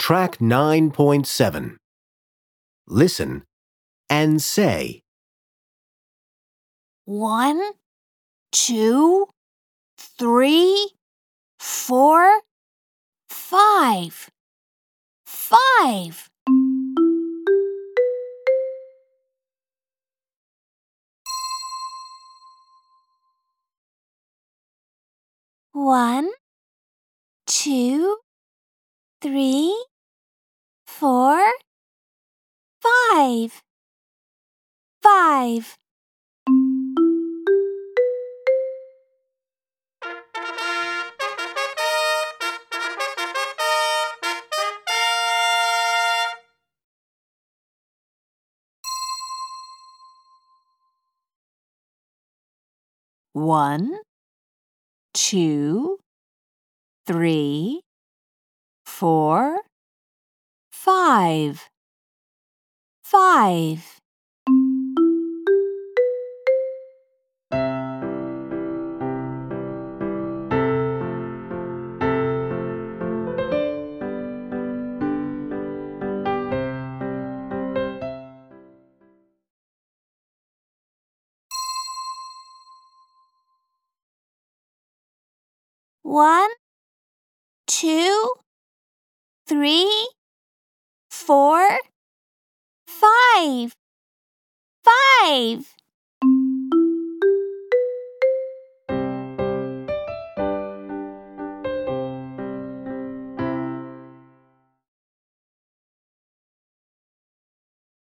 Track 9.7. Listen and say. 1, 2, 3, 4, 5. 5. 1, 2, 3, 4, 5. 5. 1, 2, 3, 4, 5. 5. 1, 2, 3, 4, 5. 5.